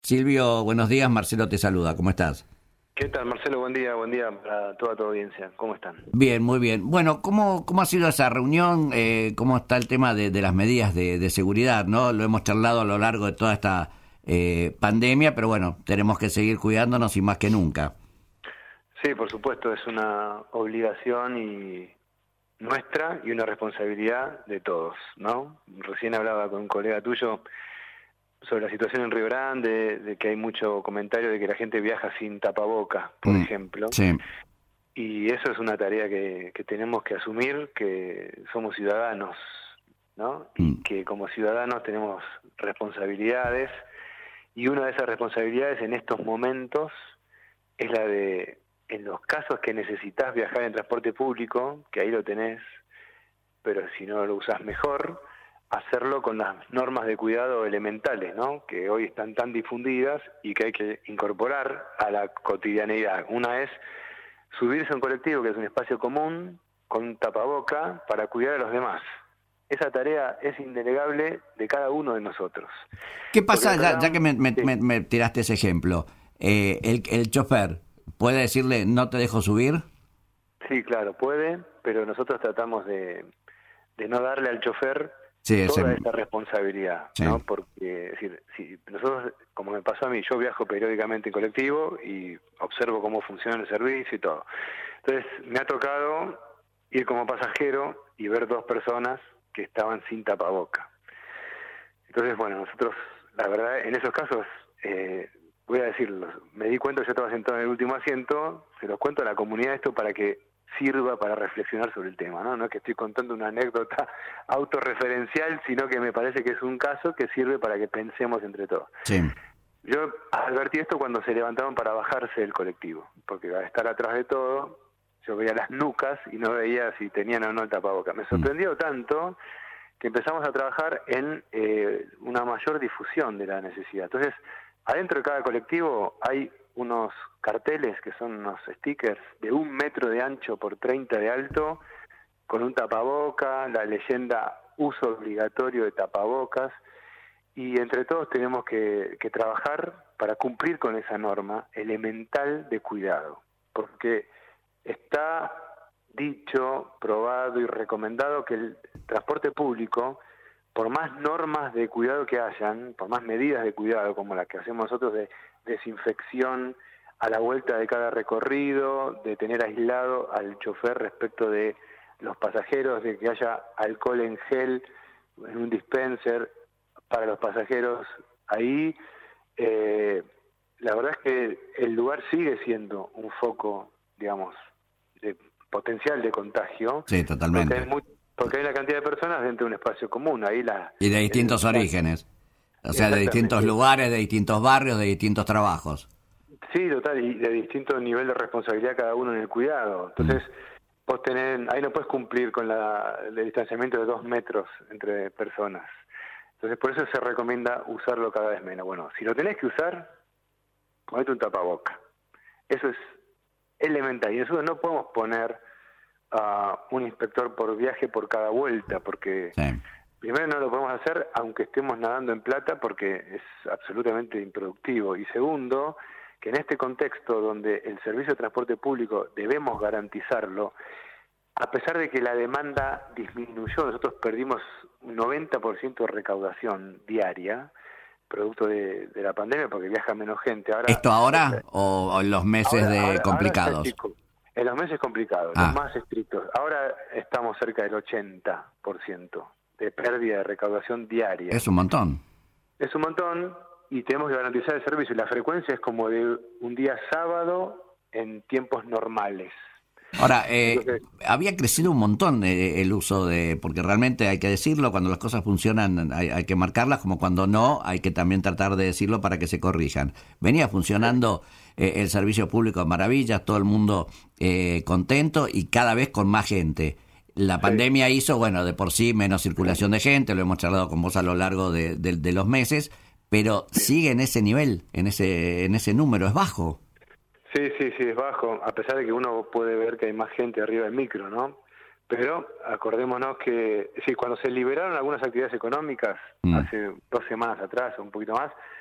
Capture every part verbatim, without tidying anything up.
Silvio, buenos días. Marcelo te saluda. ¿Cómo estás? ¿Qué tal, Marcelo? Buen día, buen día para toda tu audiencia. ¿Cómo están? Bien, muy bien. Bueno, ¿cómo, cómo ha sido esa reunión? Eh, ¿Cómo está el tema de, de las medidas de, de seguridad? ¿No? Lo hemos charlado a lo largo de toda esta eh, pandemia, pero bueno, tenemos que seguir cuidándonos y más que nunca. Sí, por supuesto, es una obligación y nuestra y una responsabilidad de todos, ¿no? Recién hablaba con un colega tuyo sobre la situación en Río Grande, de, de que hay mucho comentario de que la gente viaja sin tapaboca, por Mm, ejemplo. sí. Y eso es una tarea que, que tenemos que asumir, que somos ciudadanos, ¿no? Y Mm. que como ciudadanos tenemos responsabilidades, y una de esas responsabilidades en estos momentos es la de, en los casos que necesitas viajar en transporte público, que ahí lo tenés, pero si no lo usás mejor, hacerlo con las normas de cuidado elementales, ¿no? Que hoy están tan difundidas y que hay que incorporar a la cotidianeidad. Una es subirse a un colectivo, que es un espacio común, con un tapaboca, para cuidar a los demás. Esa tarea es indelegable de cada uno de nosotros. ¿Qué pasa, Porque ya, ya un... que me, me, sí. me, me tiraste ese ejemplo? Eh, el, ¿El chofer puede decirle no te dejo subir? Sí, claro, puede, pero nosotros tratamos de, de no darle al chofer Sí, ese, toda esa responsabilidad, sí. ¿no? Porque, es decir, si nosotros, como me pasó a mí, yo viajo periódicamente en colectivo y observo cómo funciona el servicio y todo. Entonces, me ha tocado ir como pasajero y ver dos personas que estaban sin tapaboca. Entonces, bueno, nosotros, la verdad, en esos casos, eh, voy a decirlo, me di cuenta, yo estaba sentado en el último asiento, se los cuento a la comunidad esto para que sirva para reflexionar sobre el tema, ¿no? No es que estoy contando una anécdota autorreferencial, sino que me parece que es un caso que sirve para que pensemos entre todos. Sí. Yo advertí esto cuando se levantaban para bajarse del colectivo, porque al estar atrás de todo, yo veía las nucas y no veía si tenían o no el tapaboca. Me sorprendió tanto que empezamos a trabajar en eh, una mayor difusión de la necesidad. Entonces, adentro de cada colectivo hay unos carteles que son unos stickers de un metro de ancho por treinta de alto, con un tapaboca, la leyenda uso obligatorio de tapabocas, y entre todos tenemos que, que trabajar para cumplir con esa norma elemental de cuidado, porque está dicho, probado y recomendado que el transporte público, por más normas de cuidado que hayan, por más medidas de cuidado como las que hacemos nosotros de desinfección a la vuelta de cada recorrido, de tener aislado al chofer respecto de los pasajeros, de que haya alcohol en gel en un dispenser para los pasajeros, ahí eh, la verdad es que el lugar sigue siendo un foco, digamos, de potencial de contagio. Sí, totalmente. Porque hay, muy, porque hay una cantidad de personas dentro de un espacio común. Ahí la, Y de distintos el, orígenes. O sea, de distintos lugares, de distintos barrios, de distintos trabajos. Sí, total, y de distinto nivel de responsabilidad cada uno en el cuidado. Entonces, mm. vos tenés, ahí no puedes cumplir con la, el distanciamiento de dos metros entre personas. Entonces, por eso se recomienda usarlo cada vez menos. Bueno, si lo tenés que usar, ponete un tapaboca. Eso es elemental. Y nosotros no podemos poner a uh, un inspector por viaje por cada vuelta, porque sí. Primero no lo podemos hacer aunque estemos nadando en plata, porque es absolutamente improductivo. Y segundo, que en este contexto donde el servicio de transporte público debemos garantizarlo, a pesar de que la demanda disminuyó, nosotros perdimos un noventa por ciento de recaudación diaria, producto de, de la pandemia, porque viaja menos gente. Ahora, ¿Esto ahora eh, o, o en los meses ahora, de ahora, complicados? Ahora chico, en los meses complicados, ah. los más estrictos. Ahora estamos cerca del ochenta por ciento de pérdida de recaudación diaria. Es un montón. Es un montón y tenemos que garantizar el servicio. La frecuencia es como de un día sábado en tiempos normales. Ahora, eh, Entonces, había crecido un montón eh, el uso de, porque realmente hay que decirlo, cuando las cosas funcionan hay, hay que marcarlas, como cuando no, hay que también tratar de decirlo para que se corrijan. Venía funcionando eh, el servicio público de maravillas, todo el mundo eh, contento y cada vez con más gente. La sí. pandemia hizo, bueno, de por sí menos circulación de gente, lo hemos charlado con vos a lo largo de, de, de los meses, pero sigue en ese nivel, en ese, en ese número, es bajo. Sí, sí, sí, es bajo, a pesar de que uno puede ver que hay más gente arriba del micro, ¿no? Pero acordémonos que, sí, cuando se liberaron algunas actividades económicas, mm. hace dos semanas atrás o un poquito más,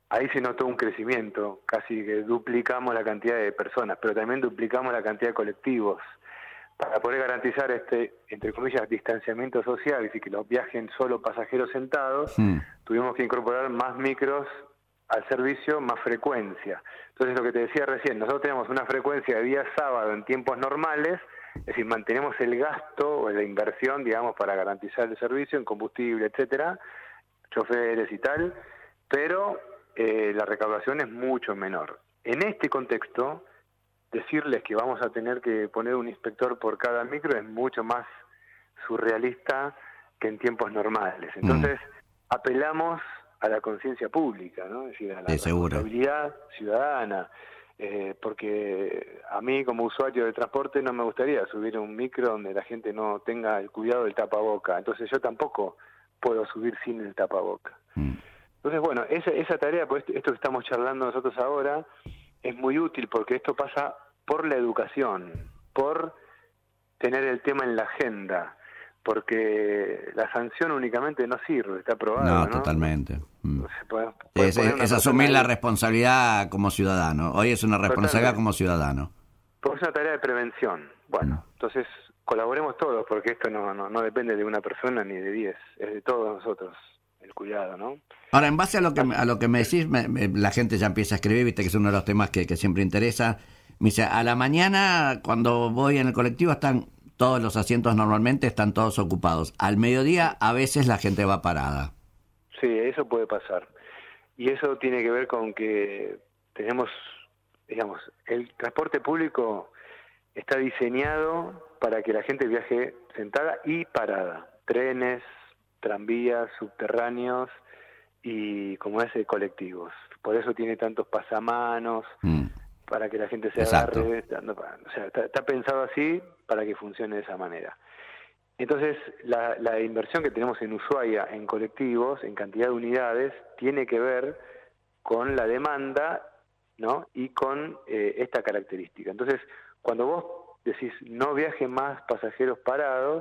ahí se notó un crecimiento, casi que duplicamos la cantidad de personas, pero también duplicamos la cantidad de colectivos. Para poder garantizar este, entre comillas, distanciamiento social y que los viajen solo pasajeros sentados, mm. tuvimos que incorporar más micros al servicio, más frecuencia. Entonces, lo que te decía recién, nosotros tenemos una frecuencia de día sábado en tiempos normales, es decir, mantenemos el gasto o la inversión, digamos, para garantizar el servicio en combustible, etcétera, choferes y tal, pero eh, la recaudación es mucho menor. En este contexto, decirles que vamos a tener que poner un inspector por cada micro es mucho más surrealista que en tiempos normales. Entonces, mm. apelamos a la conciencia pública, ¿no? Es decir, a la responsabilidad ciudadana, eh, porque a mí como usuario de transporte no me gustaría subir un micro donde la gente no tenga el cuidado del tapaboca, entonces yo tampoco puedo subir sin el tapaboca. Mm. Entonces, bueno, esa, esa tarea, pues esto que estamos charlando nosotros ahora, es muy útil porque esto pasa por la educación, por tener el tema en la agenda, porque la sanción únicamente no sirve, está probado, ¿no? No, totalmente. Mm. Puede, puede es, es asumir la responsabilidad como ciudadano. Hoy es una responsabilidad totalmente. Como ciudadano. Porque es una tarea de prevención. Bueno, mm. entonces colaboremos todos, porque esto no, no, no depende de una persona ni de diez, es de todos nosotros. El cuidado, ¿no? Ahora, en base a lo que a lo que me decís, me, me, la gente ya empieza a escribir, viste que es uno de los temas que, que siempre interesa. Me dice, a la mañana, cuando voy en el colectivo, están todos los asientos normalmente, están todos ocupados. Al mediodía, a veces la gente va parada. Sí, eso puede pasar. Y eso tiene que ver con que tenemos, digamos, el transporte público está diseñado para que la gente viaje sentada y parada. Trenes, tranvías, subterráneos y, como es, colectivos. Por eso tiene tantos pasamanos, mm. para que la gente se Exacto. agarre. O sea, está, está pensado así para que funcione de esa manera. Entonces, la, la inversión que tenemos en Ushuaia en colectivos, en cantidad de unidades, tiene que ver con la demanda, ¿no? Y con eh, esta característica. Entonces, cuando vos decís no viajen más pasajeros parados,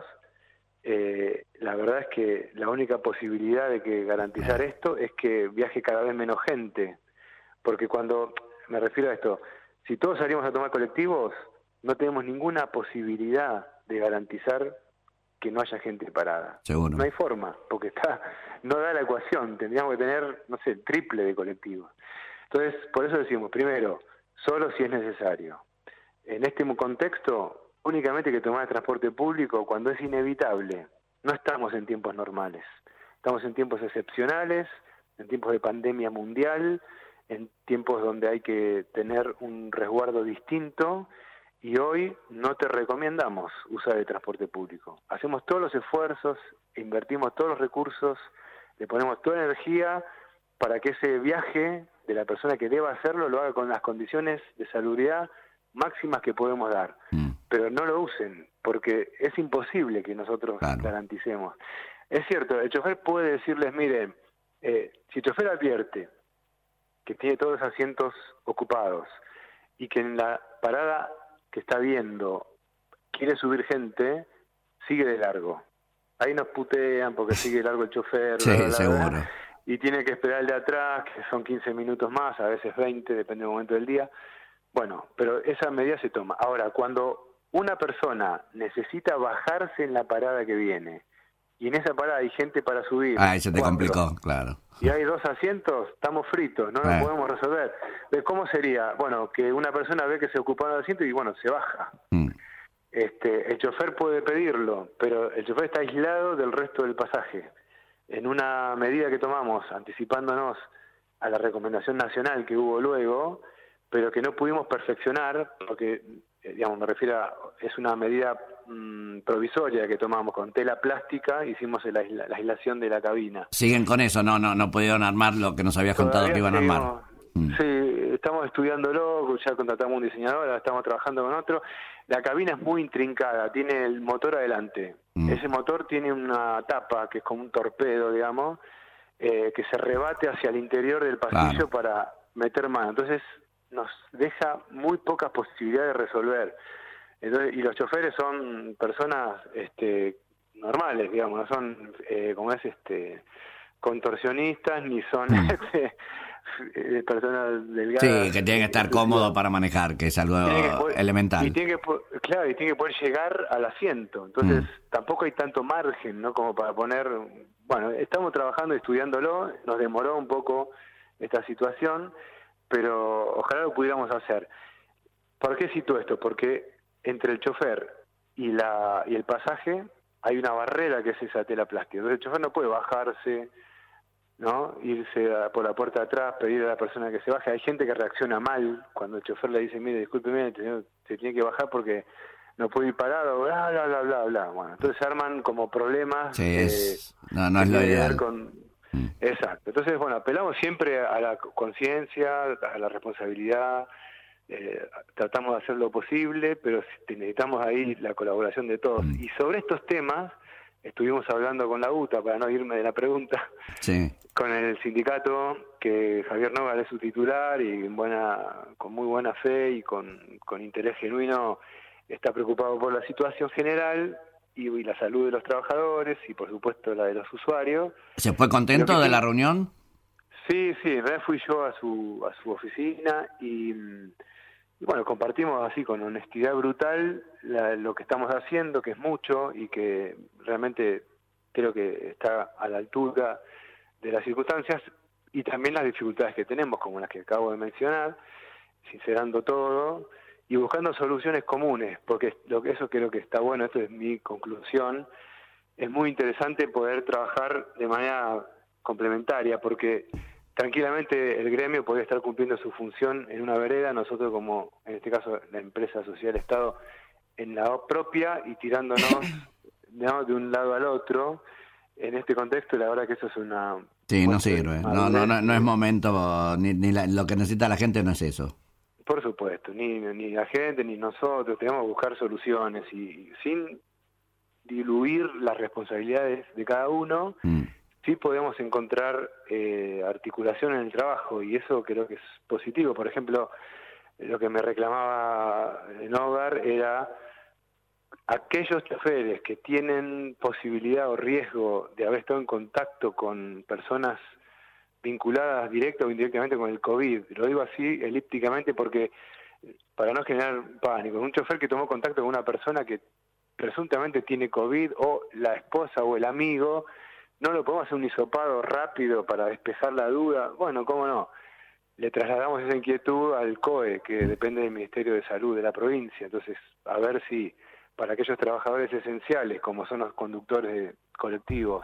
Eh, la verdad es que la única posibilidad de que garantizar esto es que viaje cada vez menos gente, porque cuando me refiero a esto, si todos salimos a tomar colectivos, no tenemos ninguna posibilidad de garantizar que no haya gente parada. Seguro. No hay forma, porque está no da la ecuación, tendríamos que tener, no sé, el triple de colectivos. Entonces, por eso decimos, primero, solo si es necesario. En este contexto, únicamente hay que tomar el transporte público cuando es inevitable. No estamos en tiempos normales. Estamos en tiempos excepcionales, en tiempos de pandemia mundial, en tiempos donde hay que tener un resguardo distinto, y hoy no te recomendamos usar el transporte público. Hacemos todos los esfuerzos, invertimos todos los recursos, le ponemos toda energía para que ese viaje de la persona que deba hacerlo lo haga con las condiciones de salubridad máximas que podemos dar. Mm. Pero no lo usen, porque es imposible que nosotros claro. garanticemos. Es cierto, el chofer puede decirles, miren, eh, si el chofer advierte que tiene todos los asientos ocupados y que en la parada que está viendo quiere subir gente, sigue de largo. Ahí nos putean porque sigue de largo el chofer, sí, bla, bla, seguro. Bla, y tiene que esperar el de atrás, que son quince minutos más, a veces veinte, depende del momento del día. Bueno, pero esa medida se toma. Ahora, cuando una persona necesita bajarse en la parada que viene, y en esa parada hay gente para subir... Ah, se te cuatro, complicó, claro. Y hay dos asientos, estamos fritos, no eh. lo podemos resolver. ¿Cómo sería? Bueno, que una persona ve que se ocupa el asiento y, bueno, se baja. Mm. Este, el chofer puede pedirlo, pero el chofer está aislado del resto del pasaje. En una medida que tomamos, anticipándonos a la recomendación nacional que hubo luego, pero que no pudimos perfeccionar, porque, digamos, me refiero a, es una medida mmm, provisoria que tomamos con tela plástica, hicimos la, la, la aislación de la cabina. Siguen con eso, no no no pudieron armar lo que nos habías contado que iban a armar. Mm. Sí, estamos estudiándolo, ya contratamos un diseñador, ahora estamos trabajando con otro. La cabina es muy intrincada, tiene el motor adelante. Mm. Ese motor tiene una tapa que es como un torpedo, digamos, eh, que se rebate hacia el interior del pasillo, claro, para meter mano. Entonces nos deja muy pocas posibilidades de resolver. Entonces, y los choferes son personas este, normales, digamos, no son, eh, como es, este, contorsionistas, ni son, mm. este, eh, personas delgadas. Sí, que tiene que estar cómodo para manejar, que es algo poder, elemental. Y tiene que, claro, y tiene que poder llegar al asiento. Entonces, mm. tampoco hay tanto margen, ¿no? Como para poner... Bueno, estamos trabajando y estudiándolo, nos demoró un poco esta situación, pero ojalá lo pudiéramos hacer. ¿Por qué cito esto? Porque entre el chofer y la y el pasaje hay una barrera que es esa tela plástica. Entonces el chofer no puede bajarse, ¿no? Irse a, por la puerta de atrás, pedir a la persona que se baje. Hay gente que reacciona mal cuando el chofer le dice, mire, discúlpeme, se tiene que bajar porque no puede ir parado, bla, bla, bla, bla, bla. Bueno, entonces se arman como problemas. Sí, eh, es, no, no es lo ideal. Con, mm. Exacto. Entonces, bueno, apelamos siempre a la conciencia, a la responsabilidad. Eh, tratamos de hacer lo posible, pero necesitamos ahí la colaboración de todos. Mm. Y sobre estos temas estuvimos hablando con la U T A, para no irme de la pregunta, sí. con el sindicato, que Javier Nogar es su titular y en buena, con muy buena fe y con, con interés genuino está preocupado por la situación general y, y la salud de los trabajadores y por supuesto la de los usuarios. ¿Se fue contento de la reunión? Sí, sí, en realidad fui yo a su, a su oficina y... Y bueno, compartimos así con honestidad brutal la, lo que estamos haciendo, que es mucho y que realmente creo que está a la altura de las circunstancias y también las dificultades que tenemos, como las que acabo de mencionar, sincerando todo y buscando soluciones comunes, porque lo que eso creo que está bueno, esto es mi conclusión, es muy interesante poder trabajar de manera complementaria, porque tranquilamente el gremio podría estar cumpliendo su función en una vereda, nosotros como, en este caso, la empresa social Estado, en la propia y tirándonos, ¿no?, de un lado al otro. En este contexto, la verdad que eso es una... Sí, no sirve. No, no, no, no es momento, ni, ni la, lo que necesita la gente no es eso. Por supuesto, ni, ni la gente, ni nosotros, tenemos que buscar soluciones y sin diluir las responsabilidades de cada uno, mm. sí podemos encontrar eh, articulación en el trabajo y eso creo que es positivo. Por ejemplo, lo que me reclamaba Nogar era aquellos choferes que tienen posibilidad o riesgo de haber estado en contacto con personas vinculadas directa o indirectamente con el COVID. Lo digo así elípticamente porque para no generar pánico. Un chofer que tomó contacto con una persona que presuntamente tiene COVID o la esposa o el amigo, no lo podemos hacer un hisopado rápido para despejar la duda. Bueno, cómo no. Le trasladamos esa inquietud al C O E, que depende del Ministerio de Salud de la provincia. Entonces, a ver si para aquellos trabajadores esenciales, como son los conductores de colectivos,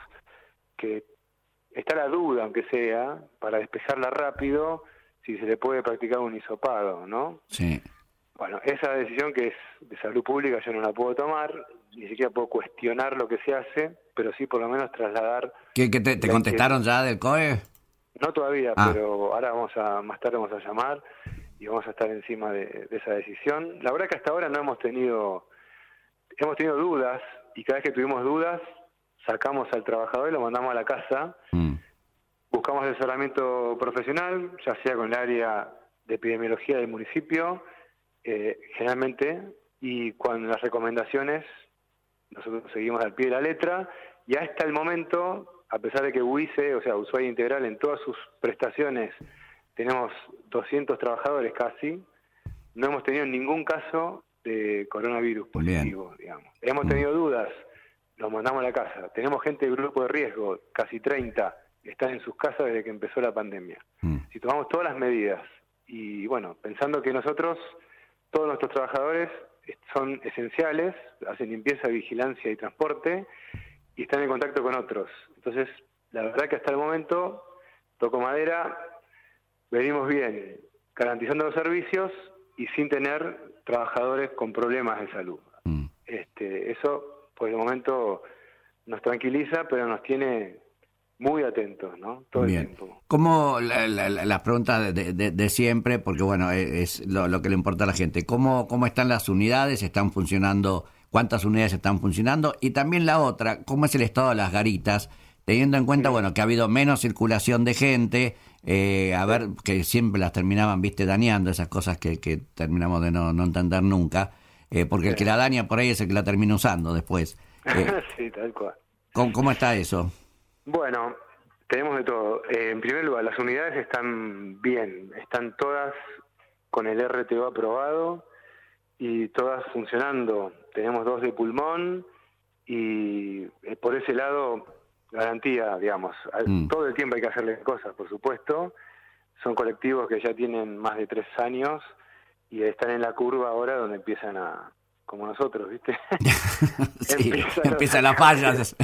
que está la duda, aunque sea, para despejarla rápido, si se le puede practicar un hisopado, ¿no? Sí. Bueno, esa decisión que es de salud pública yo no la puedo tomar, ni siquiera puedo cuestionar lo que se hace, pero sí por lo menos trasladar... ¿Qué, qué te, te contestaron ya del C O E? No todavía, ah. pero ahora vamos a, más tarde vamos a llamar y vamos a estar encima de, de esa decisión. La verdad que hasta ahora no hemos tenido, hemos tenido dudas y cada vez que tuvimos dudas sacamos al trabajador y lo mandamos a la casa, mm. buscamos asesoramiento profesional, ya sea con el área de epidemiología del municipio, eh, generalmente, y con las recomendaciones nosotros seguimos al pie de la letra y hasta el momento, a pesar de que U I C E, o sea, Usuario Integral, en todas sus prestaciones tenemos doscientos trabajadores casi, no hemos tenido ningún caso de coronavirus positivo. Bien. Digamos. Hemos tenido dudas, los mandamos a la casa. Tenemos gente de grupo de riesgo, casi treinta, que están en sus casas desde que empezó la pandemia. Mm. Si tomamos todas las medidas y, bueno, pensando que nosotros, todos nuestros trabajadores son esenciales, hacen limpieza, vigilancia y transporte y están en contacto con otros. Entonces, la verdad que hasta el momento, toco madera, venimos bien, garantizando los servicios y sin tener trabajadores con problemas de salud. Mm. Este, eso, por el momento, nos tranquiliza, pero nos tiene muy atentos, ¿no? Todo Bien. el tiempo. ¿Cómo, la, la, las preguntas de, de, de siempre, porque bueno, es lo, lo que le importa a la gente, ¿cómo, cómo están las unidades? ¿Están funcionando? ¿Cuántas unidades están funcionando? Y también la otra, ¿cómo es el estado de las garitas? Teniendo en cuenta, sí. bueno, que ha habido menos circulación de gente, eh, a ver, que siempre las terminaban, viste, dañando, esas cosas que, que terminamos de no, no entender nunca, eh, porque sí. el que la daña por ahí es el que la termina usando después. Eh, sí, tal cual. ¿cómo, ¿Cómo está eso? Bueno, Tenemos de todo. Eh, en primer lugar, las unidades están bien, están todas con el R T O aprobado y todas funcionando. Tenemos dos de pulmón y eh, por ese lado, garantía, digamos. Mm. Todo el tiempo hay que hacerle cosas, por supuesto. Son colectivos que ya tienen más de tres años y están en la curva ahora donde empiezan a, como nosotros, ¿viste? Sí, empiezan, empiezan las fallas.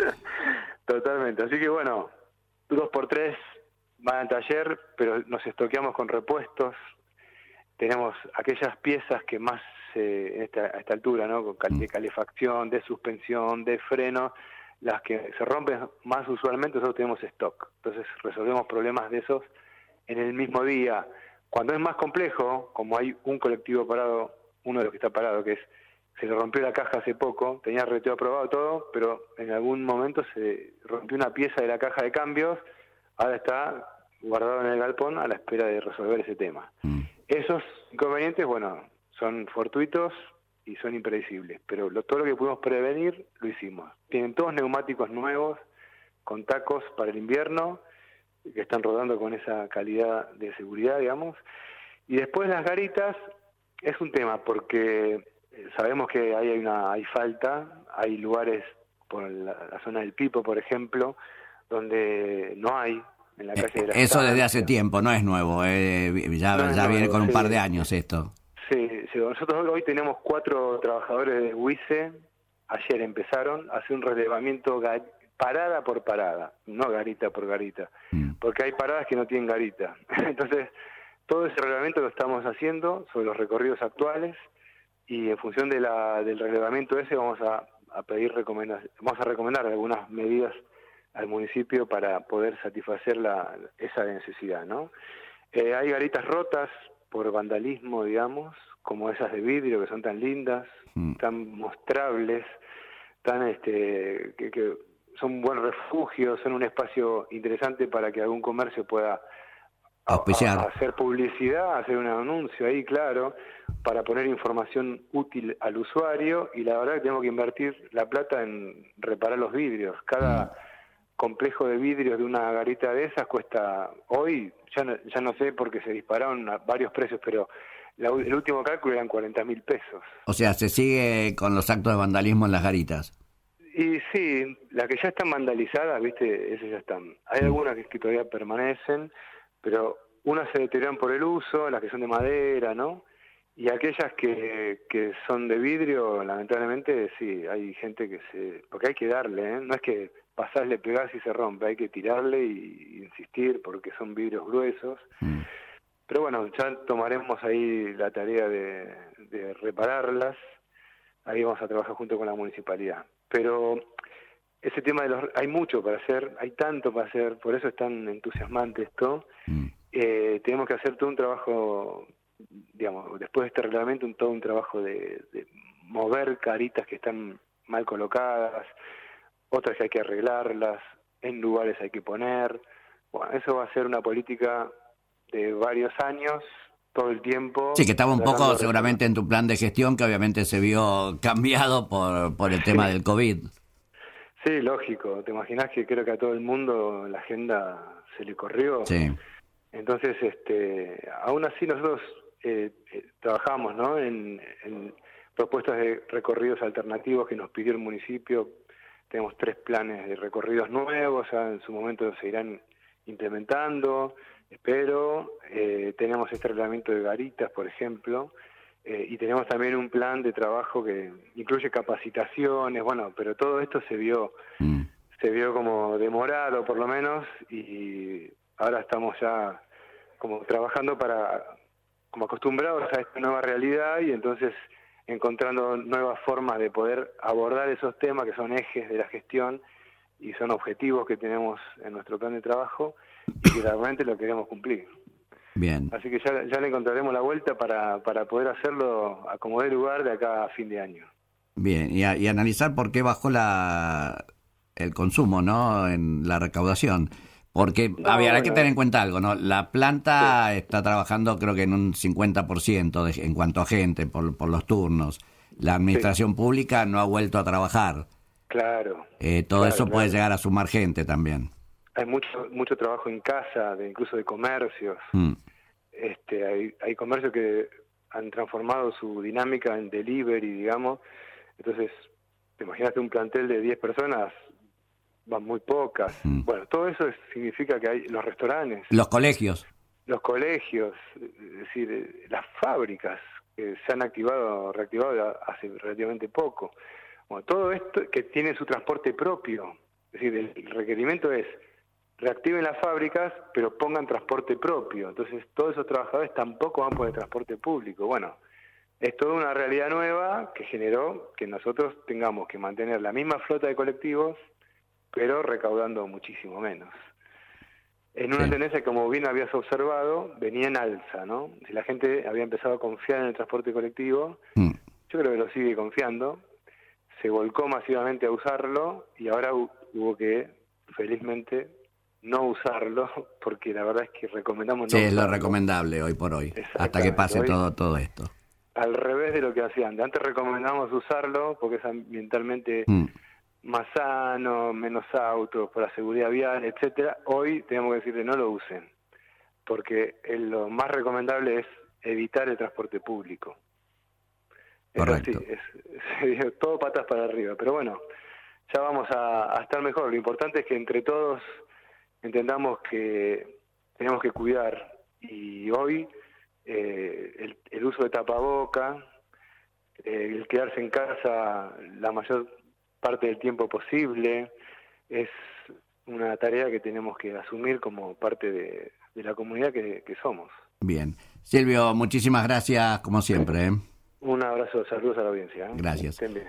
Totalmente. Así que bueno, dos por tres van al taller, pero nos estoqueamos con repuestos. Tenemos aquellas piezas que más eh, en esta, a esta altura, ¿no? Con cal- de calefacción, de suspensión, de freno, las que se rompen más usualmente, nosotros tenemos stock. Entonces resolvemos problemas de esos en el mismo día. Cuando es más complejo, como hay un colectivo parado, uno de los que está parado, que es, se le rompió la caja hace poco, tenía reteo aprobado todo, pero en algún momento se rompió una pieza de la caja de cambios, ahora está guardado en el galpón a la espera de resolver ese tema. Mm. Esos inconvenientes, bueno, son fortuitos y son impredecibles, pero lo, todo lo que pudimos prevenir, lo hicimos. Tienen todos neumáticos nuevos, con tacos para el invierno, que están rodando con esa calidad de seguridad, digamos. Y después las garitas es un tema, porque sabemos que ahí hay una hay falta, hay lugares por la, la zona del Pipo, por ejemplo, donde no hay, en la calle de la Eso desde hace tiempo, no es nuevo, eh, ya, no es ya nuevo, viene con un sí. par de años esto. Sí, sí, nosotros hoy tenemos cuatro trabajadores de WICE, ayer empezaron a hacer un relevamiento gar- parada por parada, no garita por garita, mm. porque hay paradas que no tienen garita. Entonces, todo ese relevamiento lo estamos haciendo sobre los recorridos actuales y en función de la, del relevamiento ese vamos a, a pedir recomendaciones, vamos a recomendar algunas medidas al municipio para poder satisfacer la, esa necesidad, ¿no? Eh, hay garitas rotas por vandalismo, digamos, como esas de vidrio que son tan lindas, mm. tan mostrables, tan este que, que son un buen refugio, son un espacio interesante para que algún comercio pueda a, a hacer publicidad, hacer un anuncio ahí, claro, para poner información útil al usuario, y la verdad que tenemos que invertir la plata en reparar los vidrios. Cada complejo de vidrios de una garita de esas cuesta, hoy, ya no, ya no sé porque se dispararon a varios precios, pero la, el último cálculo eran cuarenta mil pesos. O sea, se sigue con los actos de vandalismo en las garitas. Y sí, las que ya están vandalizadas, viste, esas ya están. Hay mm. algunas que, que todavía permanecen, pero unas se deterioran por el uso, las que son de madera, ¿no? Y aquellas que, que son de vidrio, lamentablemente, sí, hay gente que se... Porque hay que darle, ¿eh? No es que pasarle, pegás y se rompe, hay que tirarle y, y insistir porque son vidrios gruesos. Mm. Pero bueno, ya tomaremos ahí la tarea de, de repararlas. Ahí vamos a trabajar junto con la municipalidad. Pero ese tema de los... Hay mucho para hacer, hay tanto para hacer, por eso es tan entusiasmante esto. Mm. Eh, tenemos que hacer todo un trabajo, digamos, después de este reglamento, un, todo un trabajo de, de mover caritas que están mal colocadas, otras que hay que arreglarlas, en lugares hay que poner. Bueno, eso va a ser una política de varios años, todo el tiempo. Sí, que estaba un poco seguramente en tu plan de gestión, que obviamente se vio cambiado por, por el tema sí. del COVID. Sí, lógico. Te imaginas que creo que a todo el mundo la agenda se le corrió. Sí. Entonces, este, aún así nosotros eh, eh, trabajamos, ¿no? En, en propuestas de recorridos alternativos que nos pidió el municipio. Tenemos tres planes de recorridos nuevos, ya en su momento se irán implementando, espero. Eh, tenemos este reglamento de garitas, por ejemplo, eh, y tenemos también un plan de trabajo que incluye capacitaciones, bueno, pero todo esto se vio, mm. se vio como demorado, por lo menos, y ahora estamos ya como trabajando para, como acostumbrados a esta nueva realidad, y entonces encontrando nuevas formas de poder abordar esos temas que son ejes de la gestión y son objetivos que tenemos en nuestro plan de trabajo y que realmente lo queremos cumplir. Bien. Así que ya, ya le encontraremos la vuelta para, para poder hacerlo a como dé lugar de acá a fin de año. Bien, y, a, y analizar por qué bajó la el consumo, ¿no?, en la recaudación. Porque, no, a ver, bueno, hay que tener en cuenta algo, ¿no? La planta sí. está trabajando creo que en un cincuenta por ciento de, en cuanto a gente, por, por los turnos. La administración sí. pública no ha vuelto a trabajar. Claro. Eh, todo claro, eso claro. puede llegar a sumar gente también. hay mucho mucho trabajo en casa, de incluso de comercios. Mm. Este, hay, hay comercios que han transformado su dinámica en delivery, digamos. Entonces, te imaginaste un plantel de diez personas, van muy pocas. Mm. Bueno, todo eso es, significa que hay los restaurantes. Los colegios. Los colegios, es decir, las fábricas que se han activado, reactivado hace relativamente poco. Bueno, todo esto que tiene su transporte propio. Es decir, el requerimiento es reactiven las fábricas, pero pongan transporte propio. Entonces, todos esos trabajadores tampoco van por el transporte público. Bueno, es toda una realidad nueva que generó que nosotros tengamos que mantener la misma flota de colectivos, pero recaudando muchísimo menos. En una sí. tendencia, como bien habías observado, venía en alza, ¿no? Si la gente había empezado a confiar en el transporte colectivo, mm. yo creo que lo sigue confiando, se volcó masivamente a usarlo y ahora hubo que, felizmente, no usarlo, porque la verdad es que recomendamos no Sí, usarlo. Es lo recomendable hoy por hoy, hasta que pase hoy, todo todo esto. Al revés de lo que hacían. Antes recomendamos usarlo porque es ambientalmente mm. más sano, menos autos, por la seguridad vial, etcétera. Hoy tenemos que decirle no lo usen, porque lo más recomendable es evitar el transporte público. Correcto. Es así, es, es, todo patas para arriba. Pero bueno, ya vamos a, a estar mejor. Lo importante es que entre todos entendamos que tenemos que cuidar, y hoy eh, el, el uso de tapaboca, eh, el quedarse en casa la mayor parte del tiempo posible, es una tarea que tenemos que asumir como parte de, de la comunidad que, que somos. Bien. Silvio, muchísimas gracias como siempre. ¿eh? Un abrazo, saludos a la audiencia. ¿eh? Gracias.